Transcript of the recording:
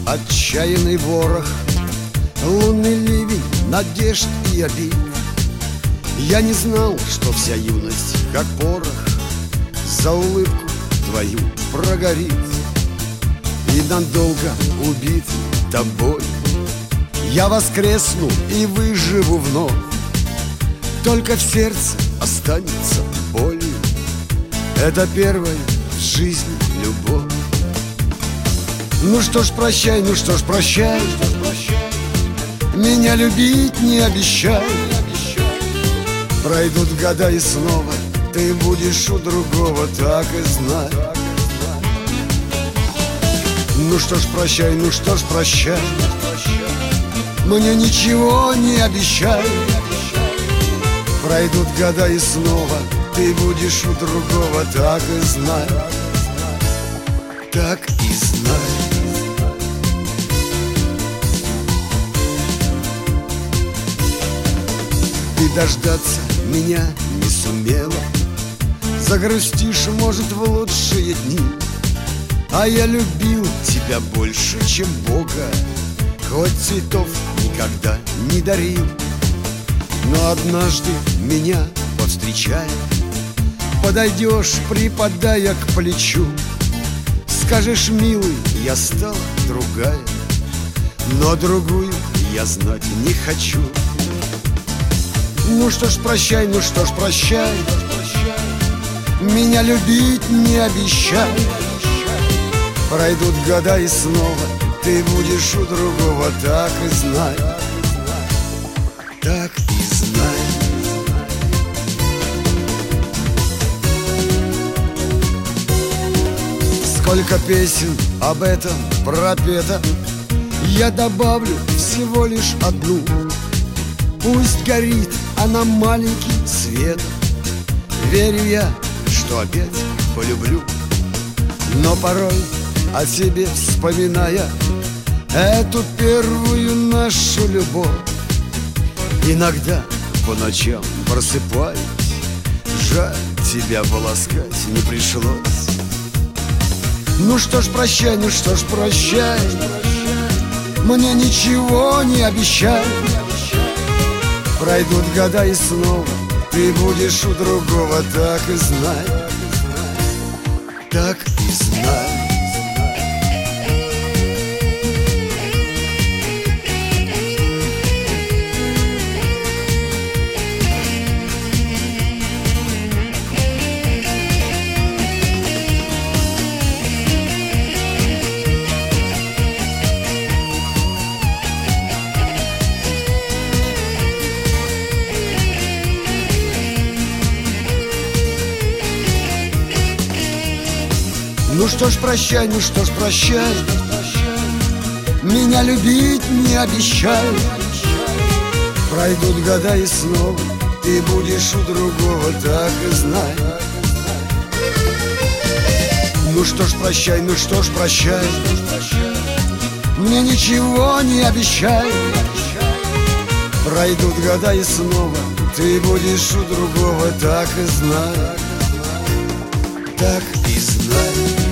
отчаянный ворох, лунный ливень надежд и обид. Я не знал, что вся юность, как порох, за улыбку твою прогорит. И надолго убит тобой я воскресну и выживу вновь. Только в сердце останется болью. Это первая в жизни любовь. Ну что ж, прощай, ну что ж, прощай. Меня любить не обещай. Пройдут года и снова ты будешь у другого, так и знай. Ну что ж, прощай, ну что ж, прощай. Мне ничего не обещай. Пройдут года и снова ты будешь у другого, так и знай. Так и знай. Ты дождаться меня не сумела. Загрустишь, может, в лучшие дни. А я любил тебя больше, чем Бога, хоть цветов никогда не дарил. Но однажды меня повстречая, подойдешь, припадая к плечу, скажешь: милый, я стала другая, но другую я знать не хочу. Ну что ж, прощай, ну что ж, прощай. Меня любить не обещай. Пройдут года и снова ты будешь у другого, так и знай. Так и знай. Сколько песен об этом пропето, я добавлю всего лишь одну. Пусть горит она маленьким светом, верю я, что опять полюблю. Но порой о себе вспоминая эту первую нашу любовь, иногда по ночам просыпаюсь, жаль, тебя поласкать не пришлось. Ну что ж, прощай, ну что ж, прощай. Мне ничего не обещай. Пройдут года и снова ты будешь у другого, так и знай. Так и знай. Ну что ж, прощай, ну что ж, прощай. Меня любить не обещай. Пройдут года и снова ты будешь у другого, так и знай. Ну что ж, прощай, ну что ж, прощай. Мне ничего не обещай. Пройдут года и снова ты будешь у другого, так и знай. Так и знай.